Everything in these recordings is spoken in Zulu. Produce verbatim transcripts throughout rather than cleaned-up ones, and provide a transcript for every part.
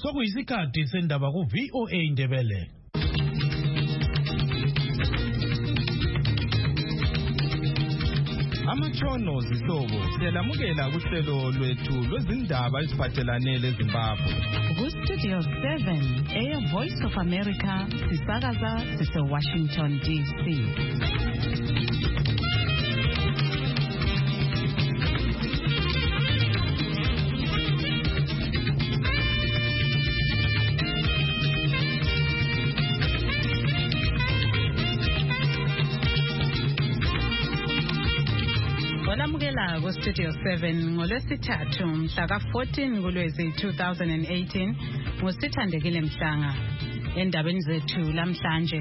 Sokuyisikhathi sendaba ku V O A Indebele. Amachono zihlobo siyalamukela kuhlelo lwethu lwezindaba eziphathelane leZimbabwe. Ku Studio seven, Air Voice of America, sisakaza sise Washington D C. Olamukela ku Studio seven ngolwesithathu mhla ka fourteen kuLwezi two thousand eighteen ngosithandekile Mhlanga endabeni zethu lamhlanje.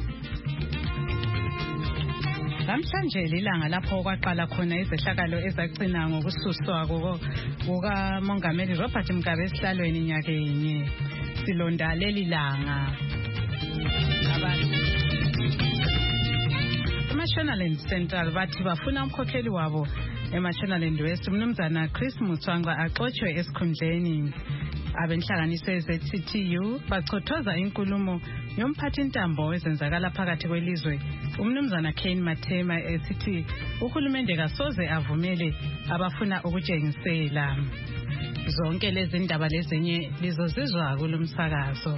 Lamhlanje lilanga lapho kwaqala khona izehlakalo ezagcina ngokususwa kuka Mongameli Robert Mugabe esihlalweni nyakenye. Silonda leli langa. Abantu Mashonaland Central bathi bafuna umkhokheli wabo eMashonaland West umnumzana Chris Mutswangwa axoshwe esikhundleni. Abenhlanganiso ze-C T U bachothoza inkulumo yomphathi intambo ezenzakala phakathi kwelizwe umnumzana Kane Mathema esithi uhulumende kasoze avumele abafuna ukutshengisela. Zonke lezi ndaba lezinye lizozizwa kulomsakazo.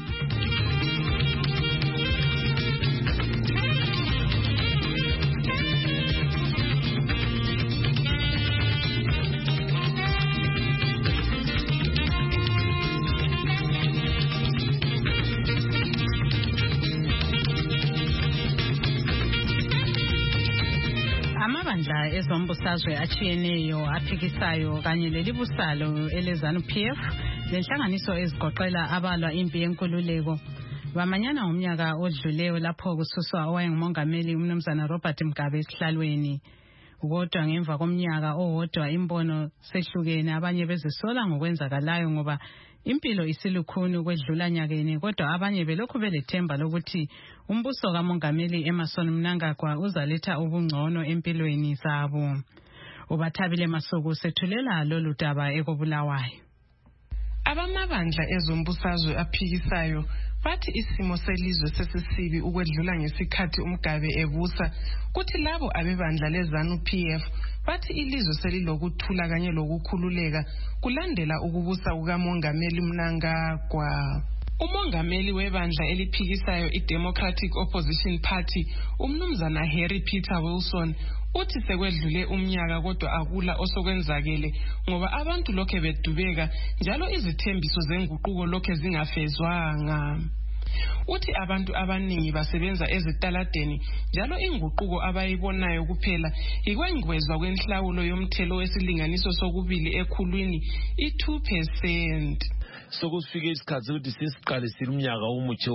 Amabandla ezombusazwe achiyeneyo aphikisayo kanye lelibusalo eleZANU-P F lenhlanganiso ezigoqela abalwa impi yenkululeko bamanyana ngomnyaka odluleyo lapho kususwa owayengumongameli umnumzana Robert Mugabe esihlalweni. Kodwa ngemva komnyaka owodwa imbono sehlukene, abanye bezisola ngokwenzakalayo ngoba impilo isilukhuni kwedlula nyakeni, kodwa abanye belokhu belethemba lokuthi umbuso kaMongameli Emmerson Mnangagwa uzaletha ubungcono empilweni zabo. Ubathabile Masuku sethulela lolu daba ekobulawayo. Abamabandla ezombusazwe aphikisayo bathi isimo selizwe sesisibi ukwedlula ngesikhathi uMugabe ebusa, kuthi labo abebandla leZANU-P F bathi ilizwe selilokuthula kanye lokukhululeka kulandela ukubusa kukaMongameli Mnangagwa. Umongameli webandla eliphikisayo iDemocratic Opposition Party umnumzana Harry Peter Wilson uthi sekwedlule umnyaka kodwa akula osokwenzakele ngoba abantu lokhe bedubeka njalo izithembiso zenguquko lokhe zingafezwanga. Uthi abantu abaningi basebenza ezitaladeni njalo inguquko abayibonayo kuphela ikwengwezwa kwenhlawulo yomthelo wesilinganiso sokubili ekhulwini i-two percent. Sokusifike isikhathi ukuthi sisiqalisile umnyaka umutsho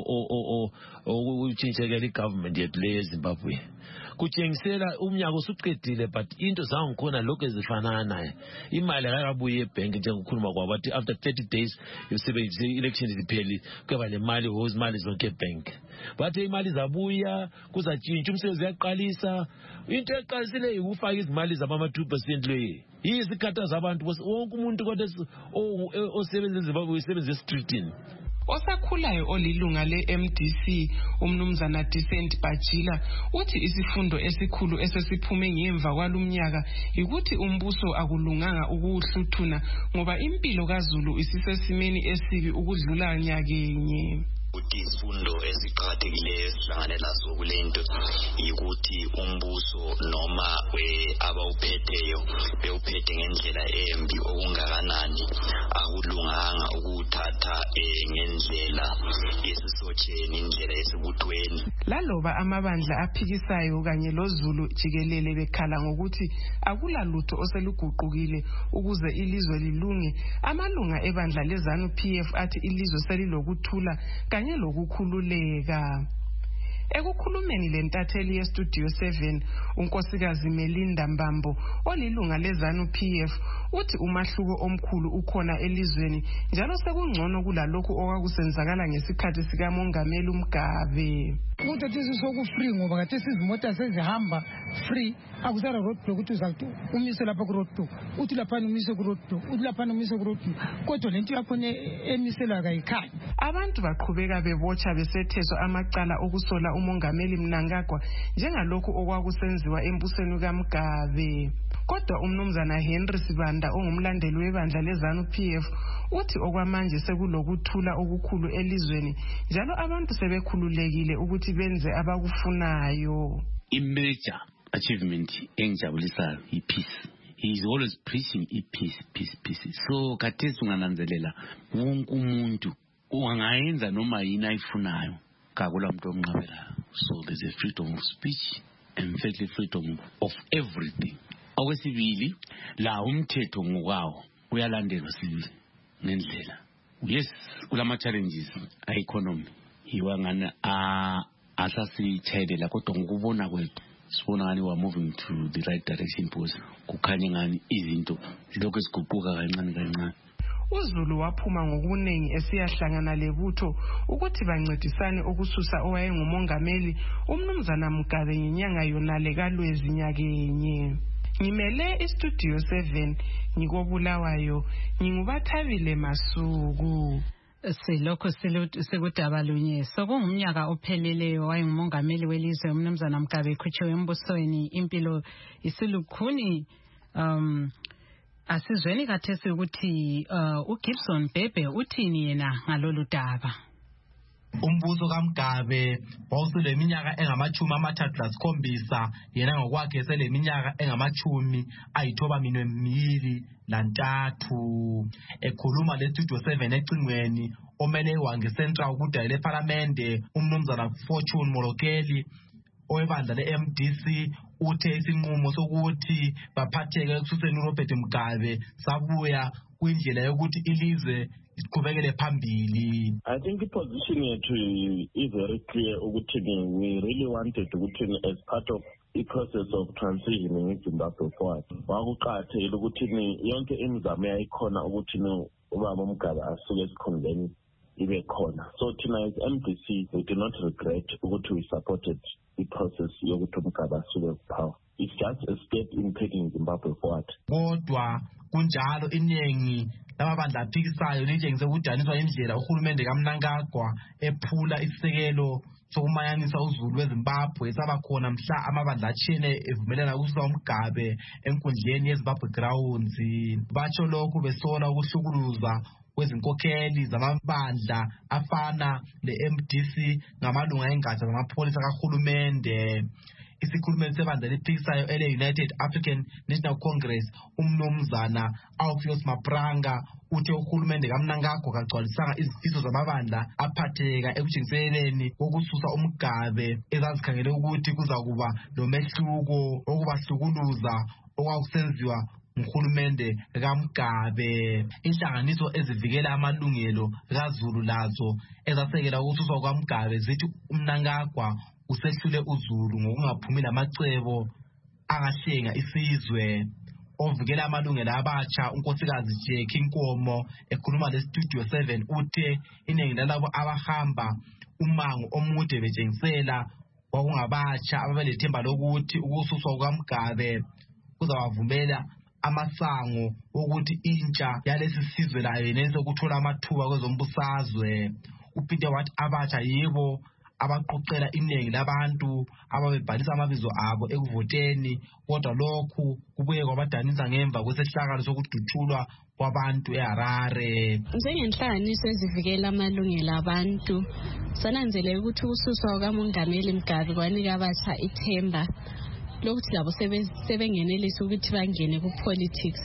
okuchintshekela igovernment yethu le eZimbabwe. Kutshengisela umnyaka usuqedile but into zangikhona lokho ezifanana. Imali akabuye ebhenki njengokukhuluma kwabo bathi after thirty days yosebenzise elections zipheli kuba nemali hoze imali zonke ebank. Bathi imali zabuya kuzatshintsha umsebenzi uyaqalisa. Into eqalisile ukufaka izimali zabama two percent le. Izikhatha zabantu wonke umuntu kodwa osebenza eZimbabwe usebenza eStreetini. Osakhulayo olilunga le-M D C umnumzana Decent Bajila uthi isifundo esikhulu esesiphume ngemva kwalumnyaka ukuthi umbuso akulunganga ukuhluthuna ngoba impilo kaZulu isisesimeni esibi ukudlula nyakenye. Ukuthi isifundo esiqhakathekileyo esihlangane laso kulento yikuthi umbuso noma abawuphetheyo bewuphethe ngendlela embi okungakanani akulunganga ukuthatha ngendlela yesisocheni indlela yesibuthweni. Laloba amabandla aphikisayo kanye loZulu jikelele bekhala ngokuthi akulalutho oseluguqukile ukuze ilizwe lilunge, amalunga ebandla leZANU-P F athi ilizwe selilokuthula kanye lokukhululeka. Ekukhulumeni lentatheli yeStudio seven unkosikazi Melinda Mbambo olilunga leZANU-P F uthi umahluko omkhulu ukhona elizweni njalo sekungcono kulalokho okwakusenzakala ngesikhathi sikaMongameli Mugabe. ukuthi athi soku free ngoba kade sizimota sezihamba free akusara roadblock ukuthi uzakuthi umise lapha ku roadblock uthi lapha umise ku roadblock uthi lapha umise ku roadblock kodwa lento yakho emiselwa kayikhaya. Abantu baqhubeka bebotsha besetheswa amacala okusola umongameli Mnangagwa njengalokhu okwakusenziwa embusweni kaMgabe. Kodwa umnumzana Henry Sibanda ongumlandeli webandla leZANU P F uthi okwamanje sekulokuthula okukhulu elizweni njalo abantu sebekhululekile ukuthi benze abakufunayo. Imajor achievement engijabulisayo ipeace. He is always preaching peace, peace, peace. So kathesi ungananzelela wonke umuntu ungayenza noma yini ayifunayo kakula umuntu omnqabelayo. So there's a freedom of speech and fairly freedom of everything. Okwesibili la umthetho ngokwawo uyalandelwa sibili ngendlela. Yes, kulama challenges economy iwangana a asasithedela kodwa ngokubona kwethu sibona ngani we are moving to the right direction because kukhanya ngani izinto lokho esiguquka kancane kancane. uZulu waphuma ngokuningi esiyahlangana lebutho ukuthi bancedisane ukususa owayengumongameli umnumzana Mugabe ngenyanga yonale kaLwezi nyakenye. Ngimele istudio seven ngikobulawayo ngingubathabile Masuku. Silokho sekudaba lunye sokungumnyaka opheleleyo wayengumongameli welizwe umnumzana Mugabe ekhutshiwe embusweni impilo isilukhuni. um Asizweni kathesi ukuthi uh, uGibson Bhebhe uthini yena ngalolu daba. Umbuso kaMgabe wawusule iminyaka engamachumi amathathu lasikhombisa yena ngokwakhe sele iminyaka engamachumi ayithoba minwe mibili lantathu. Ekhuluma le Studio seven ecingweni omele wange Central ukudayile eParliament umnumzana Fortune Molokeli owebandla le-M D C uthe isinqumo sokuthi baphatheke ukususeni uRobert Mugabe sabuya kwindlela yokuthi ilizwe isiqhubekele phambili. I think the position yethu is very clear ukuthi we really wanted ukuthi as part of the process of transitioning in Zimbabwe forward wakuqathela ukuthi yonke imizamo yayikhona ukuthi ubaba Mugabe asuke esikhundleni ibe khona. So tonight M D C we do not regret ukuthi we supported the process yokuthi Mugabe asuke power. It's just a step in taking Zimbabwe forward. Kodwa kunjalo iningi lamabandla aphikisayo litshengise ukudaniswa indlela uhulumende kaMnangagwa ephula isisekelo sokumanyanisa uZulu weZimbabwe esaba khona mhla amabandla atshene evumelana ukususa uMgabe enkundleni yeZimbabwe Grounds. Batsho lokhu besola ukuhlukuluza kwezinkokheli zamabandla afana le-M D C ngamalunga engatsha zamapholisa kahulumende. Isikhulumeli sebandla liphikisayo ele-United African National Congress umnumzana Alpheus Mapranga uthe uhulumende kaMnangagwa kagcwalisanga izifiso zamabandla aphatheka ekutshengiseleni kokususa uMgabe ezazikhangele ukuthi kuzakuba nomehluko okubahlukuluza okwakusenziwa ngurhulumende kaMgabe. Inhlanganiso ezivikela amalungelo kaZulu lazo ezasekela ukususwa kwaMgabe zithi uMnangagwa usehlule uZulu ngokungaphumi lamacebo angahlenga isizwe. Ovikela amalungelo abatsha unkosikazi Jackie Nkomo ekhuluma le Studio seven uthe iningi lalabo abahamba umango omude betshengisela kwakungabatsha ababelethemba lokuthi ukususwa kwaMgabe kuzawavumela amasango ukuthi intsha yalesi sizwe layo yenelise ukuthola amathuba kwezombusazwe. Uphinde wathi abatsha yebo abaqoqela iningi labantu ababebhalisa amabizo abo ekuvoteni kodwa lokhu kubuye kwabadanisa ngemva kwesehlakalo sokuduthulwa kwabantu eHarare. Njengenhlanganiso ezivikela amalungelo abantu sananzelela ukuthi ukususwa kwaMongameli Mugabe kwanika abatsha ithemba lokuthi labo sebengenelisa ukuthi bangene ku-politics.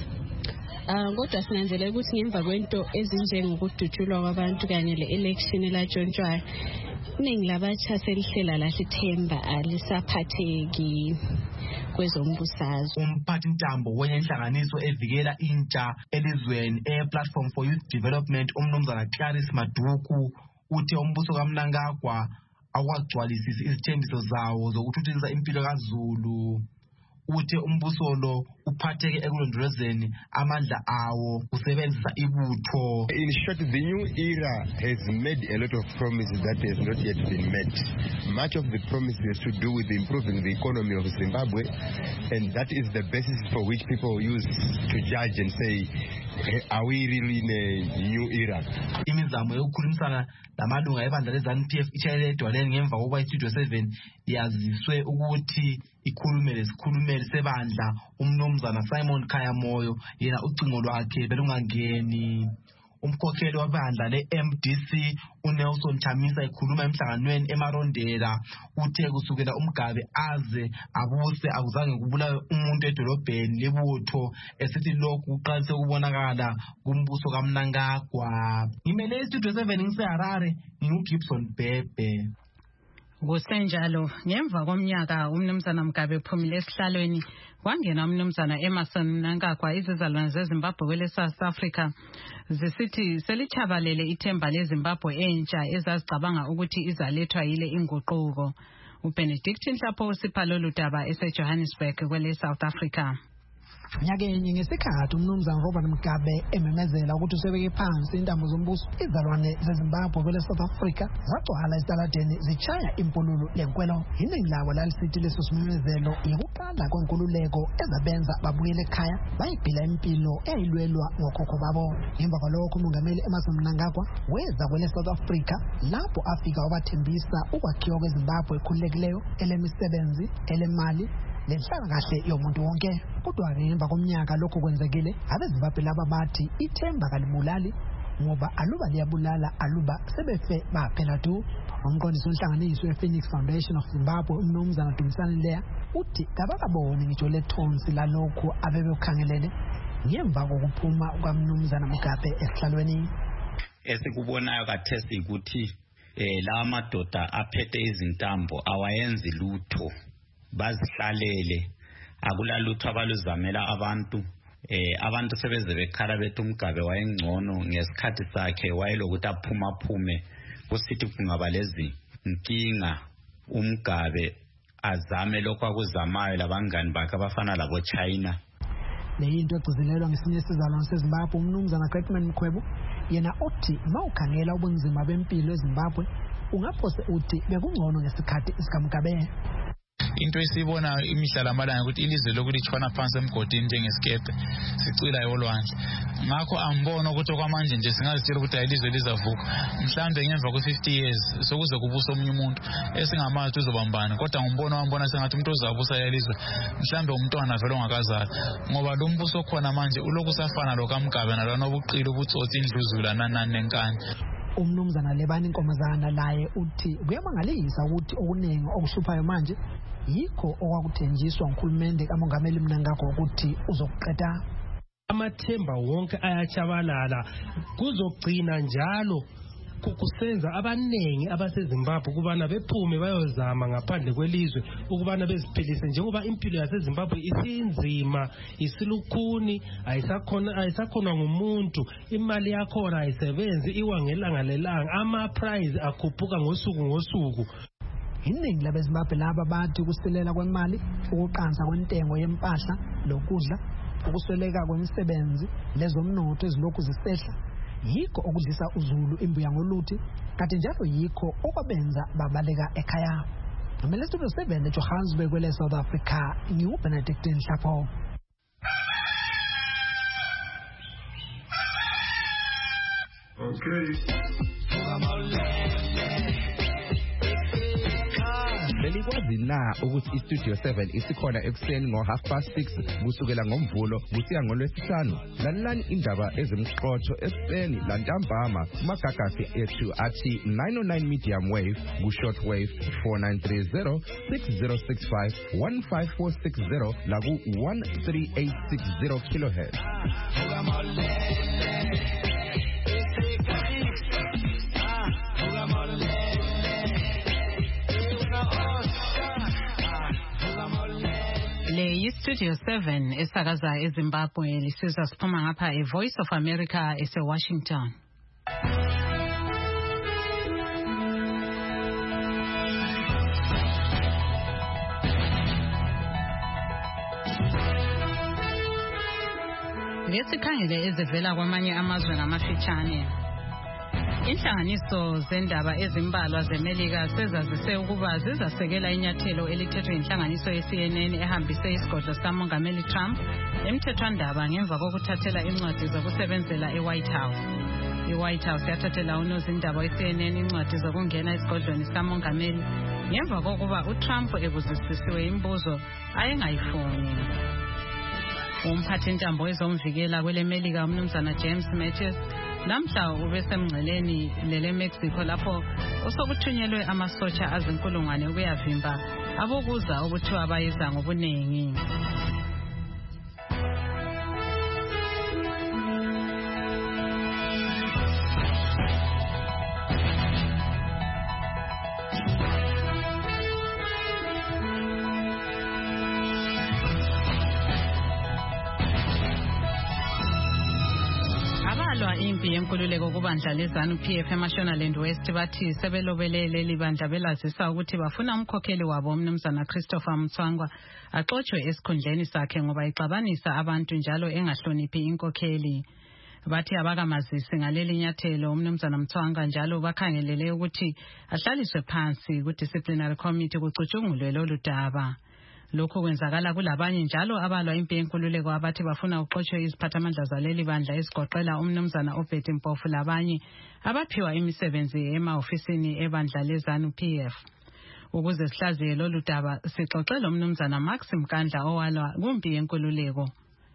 Uh, kodwa sinanzelela ukuthi ngemva kwento ezinjengokuduthulwa kwabantu kanye le-election elatshontshwayo iningi labatsha selihlela lahle ithemba alisaphatheki kwezombusazwe. Umphathi ntambo wenhlanganiso evikela intsha elizweni e-Platform for Youth Development umnumzana Clarice Maduku uthe umbuso kaMnangagwa akwagcwalisisi izithembiso zawo zokuthuthukisa impilo kaZulu. uthe umbuso lo uphatheke ekulondolozeni amandla awo usebenzisa ibutho. In short, the new era has made a lot of promises that has not yet been met. Much of the promises has to do with improving the economy of Zimbabwe, and that is the basis for which people use to judge and say, are we really in a new era? Imizamo yokukhulumisana lamalunga ebandla le-ZANU P F itshayele edwaleni ngemva kokuba iStudio seven yaziswe ukuthi ikhulumele sikhulumele sebandla umnomzana Simon Khayamoyo yena ucingo lwakhe belungangeni. Umkhokheli wabandla le-M D C uNelson Chamisa ekhuluma emhlanganweni eMarondela uthe kusukela uMgabe aze abuse akuzange kubulawe umuntu edolobheni lebutho esithi lokhu kuqalise ukubonakala kumbuso kaMnangagwa. Ngimele iStudio seven ngiseHarare nginguGibson Bhebhe. Kusenjalo ngemva komnyaka umnumzana Mugabe ephumile esihlalweni kwangena umnumzana Emmerson Mnangagwa izizalwane zeZimbabwe kwele South Africa zisithi selichabalele ithemba leZimbabwe entsha ezazicabanga ukuthi izalethwa yile inguquko. uBenedict Nhlapho usipha lolu daba eseJohannesburg kwele South Africa. Nyakenye ngesikhathi umnumzana Robert Mugabe ememezela ukuthi usebeke phansi intambo zombuso, izalwane zeZimbabwe kwele South Africa zagcwala esitaladeni zichaya impululo lenkwelo. Iningi lawo lalisithi leso simemezelo yikuqala kwenkululeko ezabenza babuyele ekhaya bayibhila impilo eyayilwelwa ngokhokho babo. Ngemva kwalokho umongameli Emmerson Mnangagwa weza kwele South Africa lapho afika wabathembisa ukwakhiwa kweZimbabwe ekhululekileyo, elemisebenzi, elemali lenhlaka kahle yomuntu wonke. Kodwa ngemva komnyaka lokho kwenzekile, abeZimbabwe laba bathi ithemba kalibulali ngoba aluba liyabulala aluba sebefe baphela tu. Umqondisi wenhlanganiso yePhoenix Foundation of Zimbabwe umnumzana Dumisani Leya uthi kabakabone ngitsho lethonsi lalokho abebekhangelene ngemva kokuphuma kwamnumzana Mugabe esihlalweni. Esikubonayo kathesi ukuthi eh la madoda aphethe izintambo awayenzi lutho, bazihlalele, akulalutho abaluzamela abantu. Eh abantu sebeze bekhala bethi uMgabe wayengcono ngesikhathi sakhe wayelokuthi aphuma phume kusithi kungaba lezi inkinga uMgabe azame lokho akuzamayo labangani bakhe abafana labo China. Leyinto egcizelelwa ngesinye isizalwane seZimbabwe umnumzana Gretman Mkhwebo yena othi mawukhangela ubunzima bempilo eZimbabwe ungaphose uthi bekungcono ngesikhathi sikaMgabe. Into esibona imihla lamalanga ukuthi ilizwe lokulitshwana phansi emgodini njengesikepe sicila yolwandle. Ngakho angibona ukuthi okwamanje nje singazitshela ukuthi ilizwe lizavuka mhlambe ngemva kwe fifty years sokuze kubusa omunye umuntu esingamazi uzobambana. Kodwa ngibona wambona sengathi umuntu ozabusa yalizwe mhlambe umntwana vele ongakazala, ngoba lo mbuso khona manje uloku safana lo kaMgabe nalona obuqili ubutsotsi indluzula nanani nenkani. Umnumzana Lebani Nkomazana laye uthi kuyamangalisa ukuthi okuningi okuhluphayo manje yikho okwakuthenjiswa nguhulumende kamongameli Mnangagwa ukuthi uzokuqeda. Amathemba wonke ayachabalala kuzogcina njalo kukusenza abanengi abaseZimbabwe ukubana bephume bayozama ngaphandle kwelizwe ukubana beziphilise, njengoba impilo yaseZimbabwe isinzima, isilukhuni, ayisakhona ayisakhona ngumuntu, imali yakhona ayisebenzi, iwangelanga lelanga, ama price akhuphuka ngosuku ngosuku. Iningi labeZimbabwe laba bathi ukusilela kwemali, ukuqansa kwentengo yempahla lokudla, ukusweleka kwemisebenzi lezomnotho ezilokhu zisehla yikho okudlisa uZulu imbuya ngoluthi, kanti njalo yikho okwabenza babaleka ekhaya. Ngimele Studio seven eJohannesburg kwele South Africa, ngiuBenedict Nhlapho. Okay. Belikwazi na ukuthi iStudio seven isikhona ekuseni ngo half past six kusukela ngomvulo kusiya ngolwesihlanu. Lalelani indaba ezimqotho ekuseni lantambama kumagagasi ethu athi nine oh nine medium wave ku short wave four nine three zero six zero six five one five four six zero la ku one three eight six zero kilohertz. Le yiStudio seven esakaza eZimbabwe lisizwa siphuma ngapha eVoice of America eseWashington. Ngesikhangele ezivela kwamanye amazwe ngamafitshane. Inhlanganiso zendaba ezimbalwa zeMelika sezazise ukuba zizasekela inyathelo elithethwe inhlanganiso ye-C N N ehambise isigodlo sikamongameli Trump emthethwandaba ngemva kokuthathela incwadi zokusebenzela e-White House. I-White House yathathela unozindaba we-C N N incwadi zokungena esigodlweni sikamongameli ngemva kokuba uTrump ebuzisisiwe imibuzo ayengayifuni. Umphathi intambo wezomvikela kwele Melika umnumzana James Mattis namhla ubesemngceleni lele Mexico lapho osokuthunyelwe amasotsha azinkulungwane ukuyavimba abokuza okuthiwa bayiza ngobuningi. Impi yenkululeko kubandla leZANU P F eMashonaland West bathi sebelobelele libandla belazisa ukuthi bafuna umkhokheli wabo umnumzana Christopher Mtswangwa axoxwe esikhundleni sakhe ngoba ixabanisa abantu njalo engahloniphi inkokheli. Bathi abakamazisi ngaleli nyathelo umnumzana Mtswangwa njalo bakhangelele ukuthi ahlaliswe phansi ku disciplinary committee kucutshungulwe lolu daba. Lokho kwenzakala kulabanye njalo abalwa impi yenkululeko abathi bafuna uxoxwe iziphathamandla zaleli bandla esigoqela umnumzana Obed Mpofu labanye abaphiwa imisebenzi ema-ofisini ebandla leZANU P F. Ukuze sihlaziye lolu daba sixoxela umnumzana Max Mkandla owalwa kumpi yenkululeko.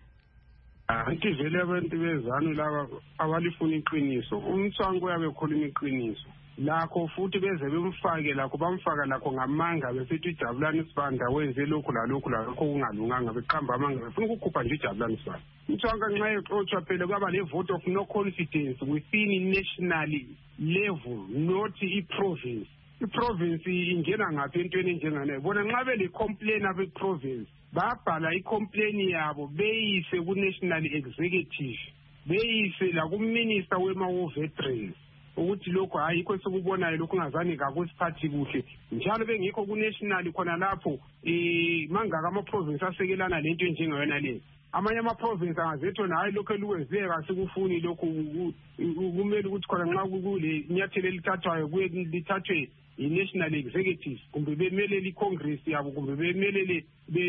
Anti vele abantu beZANU laba abalifuna iqiniso. Umthwango uyabe khuluma iqiniso. Lakho futhi beze bemfake lakho bamfaka lakho ngamanga besithi ijabulani sibanda wenze lokhu lalokhu lakho kungalunganga beqamba amanga befuna ukukhupha nje ijabulani sibanda. Mthwanga nxa exoxwa phela kwaba le vote of no confidence within national level not i-province. I-province ingena ngaphi entweni enjengane bona nxa bele complain abe province babhala i-complain yabo beyise ku-national executive beyise la ku-minister wema veterans ukuthi lokho ayikho sekubonayo lokho ngazani kakusiphathi kuhle njalo bengikho ku-national khona lapho eh mangaka ama-province asekelana lento enjengayona le amanye ama-province angazetho hayi lokho elukwenzeke kasikufuni lokho kumele ukuthi khona nxa kule nyathelo elithathwayo kuye lithathwe i-national executive kumbe bemelele i-congress yabo kumbe bemelele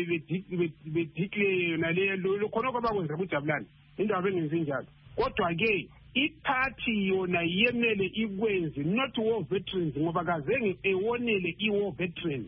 bedeclare yona le khona kwabakwenza kujabulani indaba bengenzi njalo kodwa-ke iphathi yona yemele ikwenzi not war veterans ngoba kazenge ewonele i-war veterans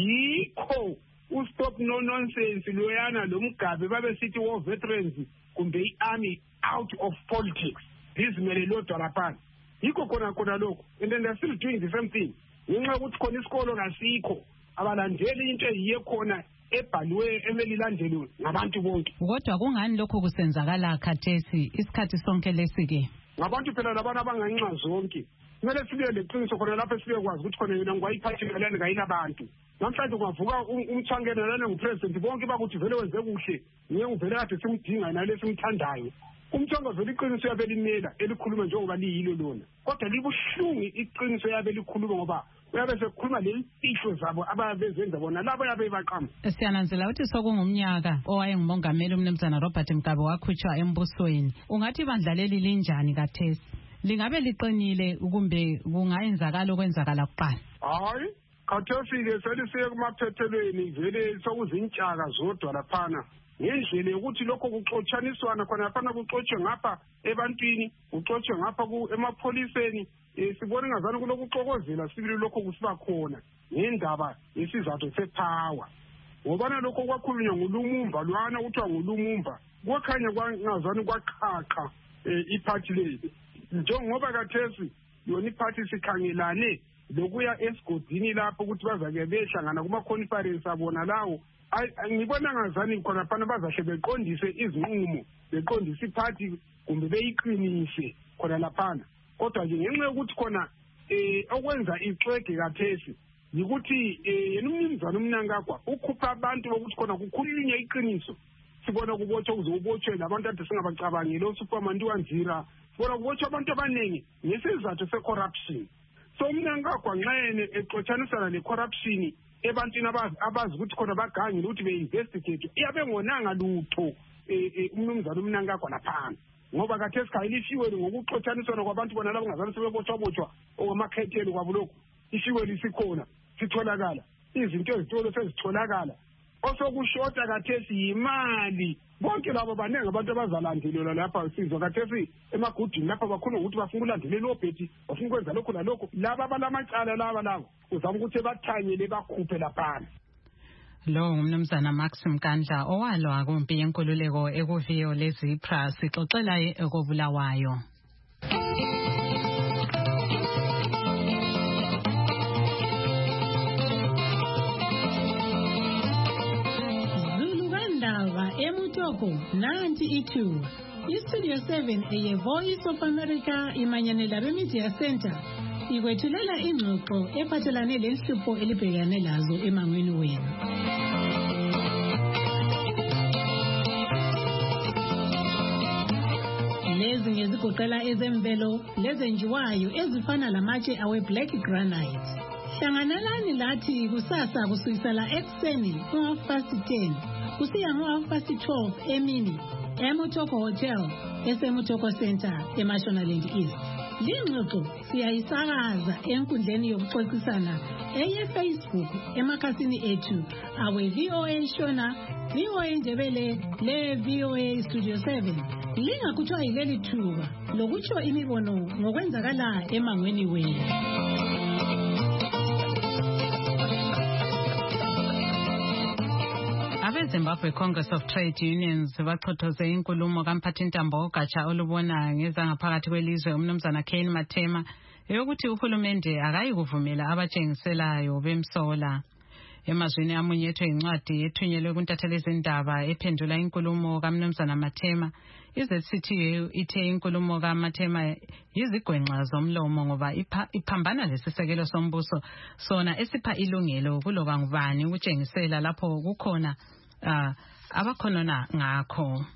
yikho ustop no nonsense loyana lomgabe babe sithi war veterans kumbe i-army out of politics lizimele lodwa laphana yikho khona khona lokho and then they're still doing the same thing ngenxa yokuthi khona isikolo kasikho abalandeli into eyiye khona ebhaliwe emelilandelwe ngabantu bonke. Kodwa kungani lokho kusenzakala khathesi isikhathi sonke lesike? Ngabantu phela labana abanganxa zonke. Kumele sibe leqiniso khona lapho sibe kwazi ukuthi khona yena ngwayiphathi ngalani ngayilabantu. Namhlanje kungavuka umthangena lana ngupresident bonke bakuthi vele wenze kuhle. Ngeke uvele kade simdinga nale simthandayo. Umthongo vele iqiniso yabe limela elikhuluma njengoba liyilo lona. Kodwa libuhlungu iqiniso yabe likhuluma ngoba uyabe sekukhuluma lezifihlo zabo ababezenza bona labo yabe baqamba. Siyananzela ukuthi sokungumnyaka owayengumongameli umnumzana Robert Mugabe wakhutshwa embusweni. Ungathi ibandla leli linjani kathesi? Lingabe liqinile kumbe kungayenzakala okwenzakala kuqala? Hayi, khathesi ke selisiye kumaphethelweni vele sokuzintshaka zodwa laphana. Ngendlela yokuthi lokho kuxotshaniswana khona lapha kuxotshwe ngapha ebantwini kuxotshwe ngapha emapholiseni sibone ngazana kulokuxokozela sibili lokho kusiba khona ngendaba yesizathu sepower ngoba lokho kwakhulunywa ngulumumva lwana kuthiwa ngulumumva kwakhanya kwangazani kwaqhaqa iphathi leli njengoba kathesi yona iphathi sikhangelane lokuya esigodini lapho ukuthi bazake behlangana kuma conference abona lawo ngibona ngazani khona phana bazahle beqondise izinqumo beqondise iphathi kumbe beyiqinise khona laphana kodwa nje ngenxa yokuthi khona eh okwenza ixwege kathesi yikuthi yena umnumzana umnankagwa ukhupha abantu bokuthi khona kukhulunywe iqiniso sibona kubotshwa uzobotshwe labantu ade singabacabangile uSuperman Wanzira sibona kubotshwa abantu abaningi ngesizathu se-corruption so umnankagwa nxa yena exotshanisana le-corruption ebantwini abazi ukuthi khona bagangile ukuthi be-investigate iyabe ngonanga lutho umnumzana uMnangagwa laphana ngoba kade sikhayilisiwe ngokuxotshaniswana kwabantu bona labo ngazange sebebotshwa-botshwa okwamakhetheni kwabo lokhu isiwe lisikhona sitholakala izinto ezitolo sezitholakala osokushota kathesi yimali bonke labo baningi abantu abazalandelela lapha sizwa kathesi emagudini lapha bakhona ukuthi bafuna ulandelela obhethi bafuna ukwenza lokhu nalokhu laba abalamacala laba labo uzama ukuthi bathanyele bakhuphe laphana. Lo ngumnumzana Max Mkandla owalwa kumpi yenkululeko ekuviyo leZipra sixoxela ekobulawayo. Emutoko nanti ithuba iStudio seven eye Voice of America imanyanela beMedia Center ikwethulela ingxoxo ephathelane lehlupho elibhekane lazo emangweni wenu. Lezi ngezigoqela ezemvelo lezenjiwayo ezifana lamatshe awe Black Granite. Hlanganelani lathi kusasa kusukisela ekseni ngo half ten kusiya ngo half twelve emini eMutoko Hotel eseMutoko Center eMashonaland East. Lingxoxo siyayisakaza enkundleni yokuxoxisana eye Facebook emakhasini ethu awe V O A Shona, V O A Ndebele le V O A Studio seven. Lingakuthiwa yileli thuba lokutsho imibono ngokwenzakala emangweni wenu. Zimbabwe Congress of Trade Unions bachothoze inkulumo kamphathintambo ogatsha olubona ngezangaphakathi kwelizwe umnumzana Kane Mathema eyokuthi uhulumende akayikuvumela abatshengiselayo bemsola. Emazwini amunyethwe incwadi ethunyelwe kuntatheli zindaba ephendula inkulumo kamnumzana Mathema, iZ C T U ithe inkulumo kaMathema yizigwenxa zomlomo ngoba iphambana lesisekelo sombuso sona esipha ilungelo kuloba ngubani ukutshengisela lapho kukhona Uh, abakhonona ngakho.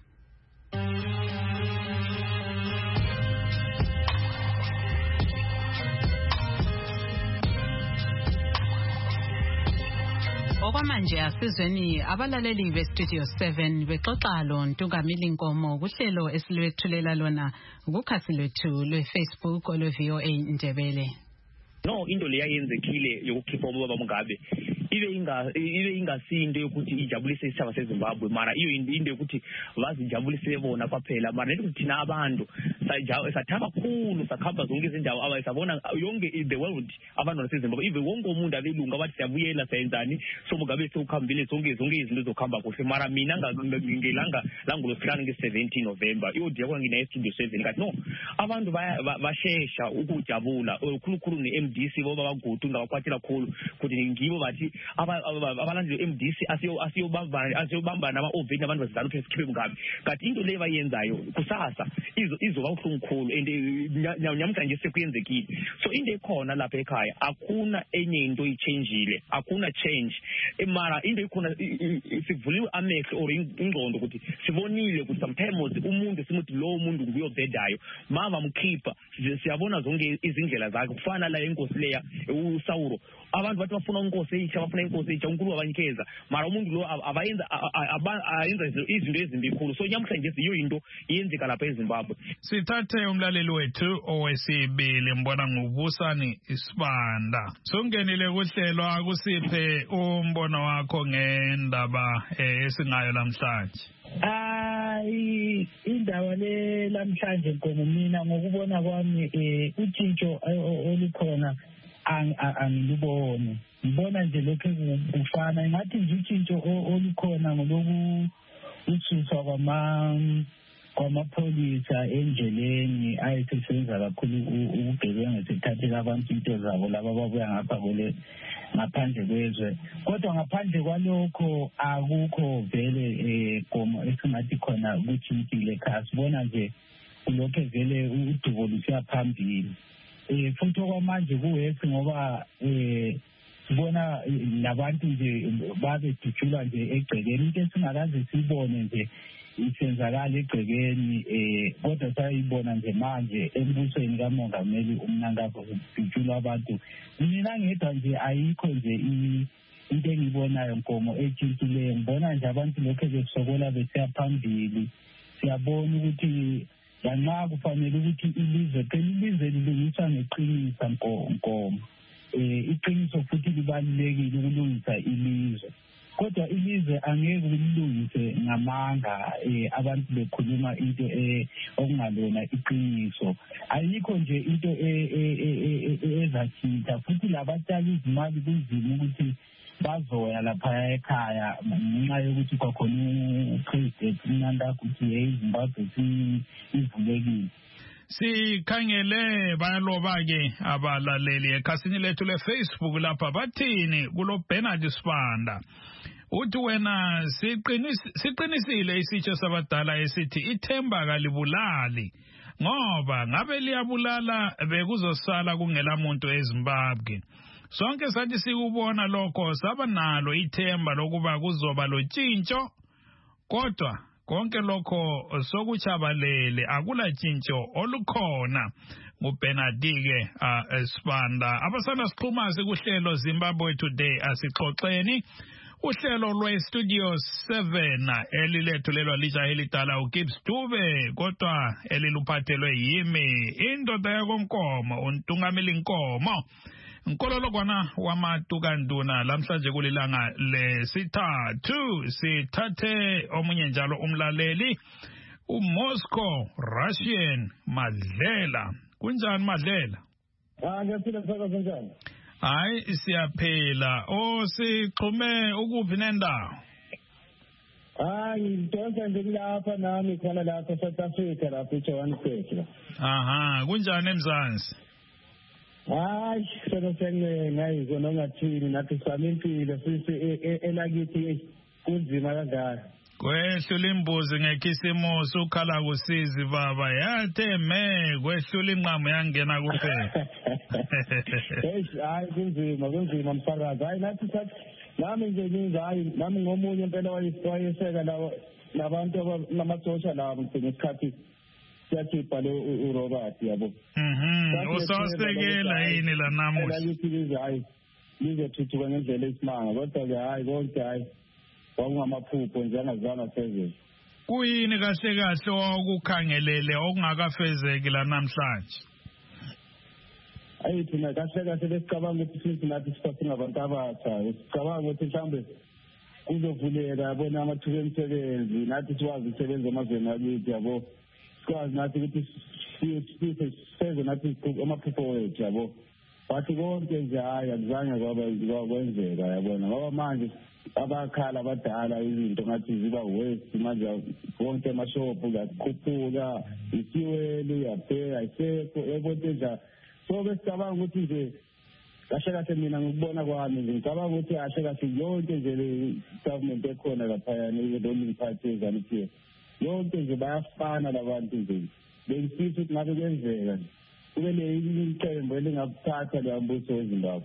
Okwamanje asizweni abalaleli beStudio seven bexoxa lo Ntungamili Nkomo kuhlelo esilwethulela lona kukhasi lwethu lweFacebook olwe-V O A Ndebele. No, into le yayenzekile yokukhipha ubaba Mugabe ibe inga ibe ingasinto yokuthi ijabulise isitshaba seZimbabwe mara iyo into yokuthi bazijabulise bona kwaphela mara nethi thina abantu sajawu sathaba kakhulu sakhamba zonke izindawo abayisabona yonke the world abantu baseZimbabwe ibe wonke umuntu abelunga bathi siyabuyela sayenzani so Mugabe sokuhambile zonke zonke izinto zokuhamba kuhle mara mina ngelanga langolosihlanu nge-seventeen November iyodiya kwangina eStudio seven kathi no abantu bashesha ukujabula okukhulukhulu ne-M D C boba bagudu ngabaphathela kakhulu kuthi ngibo bathi abalandeli M D C asiyo asiyobamba asiyobamba nama oveni abantu bazizana ukuthi sikhiphe Mugabe kanti into le bayenzayo kusasa izo izoba uhlungukhulu and nyamhlanje sekuyenzekile so into ekhona lapha ekhaya akuna enye into ichangeile akuna change emara into ekhona sivuliwe amehlo or ingqondo ukuthi sibonile ukuthi sometimes umuntu simuthi lo muntu nguyo bedayo mama mkhipha siyabona zonke izindlela zakhe kufana la inkosi leya uSawuro abantu bathi bafuna inkosi eyitsha bafuna inkosi eyitsha uNkulunkulu abanikeza mara umuntu lo abayenza ayenza izinto ezimbikhulu so nyamhlanje siyo into iyenzeka lapha eZimbabwe. Sithathe umlaleli wethu owesibili mbona ngubusani Isibanda songenile kuhlelo akusiphe umbono wakho ngendaba esingayo namhlanje. Hayi indaba le lamhlanje ngoba mina ngokubona kwami eh utshintsho olukhona angilubone ngibona nje lokho kufana ngathi nje utshintsho olukhona ngoloku uthuswa kwama kwamapholisa endleleni ayesesenza kakhulu ubugebengu sethathela abantu into zabo laba babuya ngapha kule ngaphandle kwezwe kodwa ngaphandle kwalokho akukho vele egomo esingathi khona ukuthintile khasibona nje kulokho vele udubo lusiya phambili eh futhi kwamanje kuwesi ngoba eh sibona labantu nje babe dutshula nje egcekeni into esingakaze sibone nje isenzakala egcekeni eh kodwa sayibona nje manje embusweni kaMongameli uMnangagwa udutshula abantu mina ngedwa nje ayikho nje into engiyibonayo Nkomo etshintshileyo ngibona nje abantu lokho besokola besiya phambili siyabona ukuthi lanxa kufanele ukuthi ilizwe phela ilizwe lilungiswa ngeqiniso Nkomo eh iqiniso futhi libalulekile ukulungisa ilizwe kodwa ilizwe angeke ulilungise ngamanga eh abantu bekhuluma into eh okungalona iqiniso ayikho nje into ezathinta futhi labatshali izimali kunzima ukuthi bazoya lapha ekhaya ngenxa yokuthi kwakhona upresident uNanda ukuthi eZimbabwe sivulekile. Sikhangele bayaloba ke abalaleli ekhasini lethu leFacebook lapha bathini kulo Bernard Sibanda uthi wena siqinisile isitsho sabadala esithi ithemba kalibulali ngoba ngabe liyabulala bekuzosala kungela muntu eZimbabwe. Sonke sathi sikubona lokho saba nalo ithemba lokuba kuzoba lotshintsho kodwa konke lokho sokuchabalele akula tshintsho olukhona. nguBernard ke Sibanda abasana siqhuma sekuhlelo Zimbabwe Today asixoxeni uhlelo lwe Studio seven elilethulelwa lijahe lidala uGibbs Dube kodwa eliluphathelwe yimi indoda yakoNkomo uNtungameli Nkomo Nkololo kwana wamatukanduna lamhlanje kulilanga lesithathu sithathe omunye njalo umlaleli uMoscow Russian Madlela kunjani Madlela? Ah ngiyaphila msakazi njani? Hayi siyaphela o sixhume ukuphi nendawo? Hayi ngidonsa nje lapha nami khona lapha South Africa lapha eJohannesburg. Aha kunjani eMzansi? Hayi sona sengene ngayizona ngathini nathi sami impilo sisi elakithi kunzima kangaka. Kwehlula imbuzi ngekhisimusi ukhala kusizi baba yathe me kwehlula inqamu yangena kuphela. Hey hayi kunzima kunzima msakazi hayi nathi sathi nami nje ngingayi nami ngomunye impela wayeseka lawo nabantu abamasosha lawo ngesikhathi siyakhipha lo uRobert yabo. Mhm usasekela yini la namuhla? Lithi hayi lizothuthuka ngendlela esimanga kodwa ke hayi konke hayi wangamaphupho njengazana phezulu. Kuyini kahle kahle okukhangelele okungakafezeki la namhlanje? Ayi thina kahle kahle besicabanga ukuthi sithi nathi sisasingabantu abatsha sicabanga ukuthi mhlambe kuzovuleka yabona amathuba emisebenzi nathi sikwazi ukusebenza emazweni akithi yabo sikwazi nathi ukuthi sithi size nathi amaphupho wethu yabo bathi konke nje hayi akuzange kwaba kwenzeka yabona ngoba manje abakhala abadala izinto ngathi ziba waste manje wonke amashopu kakhuphuka isiweli yaphe ayisekho ebonke nje so besicabanga ukuthi nje kahle kahle mina ngikubona kwami nje ngicabanga ukuthi kahle kahle yonke nje le government ekhona lapha yani lo mphathi ezaniphi yonke nje bayafana labantu nje bengifisa ukuthi ngabe kwenzeka kube le iqembu elingakuthatha le mbuso weZimbabwe.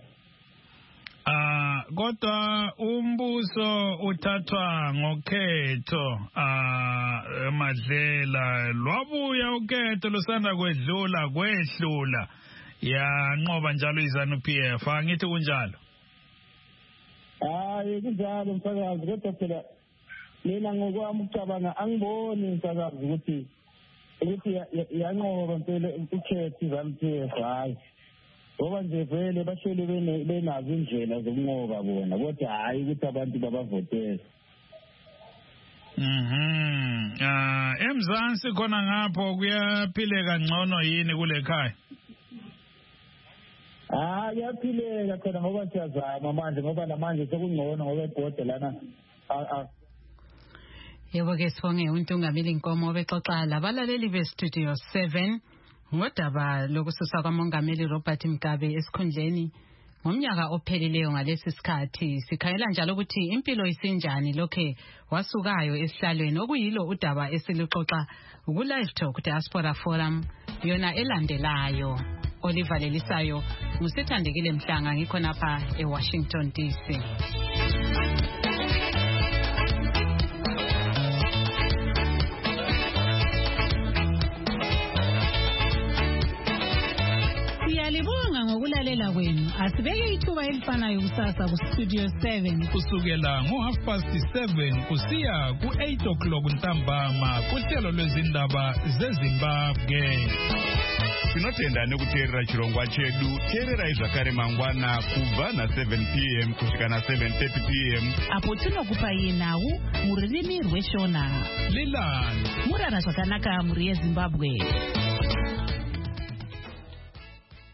Ah kodwa umbuso uthathwa ngokhetho ah Madlela lwabuya ukhetho losanda kwedlula kwehlula yanqoba njalo iZANU-P F angithi kunjalo. Hayi kunjalo msakazi kodwa phela mina ngokwami ucabanga angiboni msakazi ukuthi ukuthi yanqoba impela ukhetho iZANU-P F hayi ngoba nje vele bahlele benazo indlela zokunqoba bona kodwa hayi ukuthi abantu babavotele. Mhm ah eMzansi khona ngapho kuyaphileka ngcono yini kule khaya? Ah yaphileka khona ngoba siyazama manje ngoba namanje sekungcono ngoba ebhode lana yebo ke sibonge uNtungameli Nkomo bexoxa labalaleli beStudio seven ngodaba lokususa kwamongameli Robert Mugabe esikhundleni ngomnyaka ophelileyo ngalesi sikhathi. Sikhayela njalo ukuthi impilo isinjani lokhe wasukayo esihlalweni okuyilo udaba esiluxoxa ku Live Talk Diaspora Forum yona elandelayo. Oliver Lelisayo ngusithandekile Mhlanga ngikhona lapha eWashington D C. Siyalibonga ngokula ngokulalela kwenu. Asibeke ithuba elifanayo kusasa ku-Studio seven. Kusukela ngo-half past seven kusiya ku-eight o'clock ntambama kuhlelo lwezindaba zeZimbabwe. Tinotenda nekuteerera chirongwa chedu. Teererai zvakare mangwana kubva na-seven p m kusvika na-seven thirty p m apo tinokupai nhau mururimi rweshona. Lilan murara zvakanaka muri yeZimbabwe.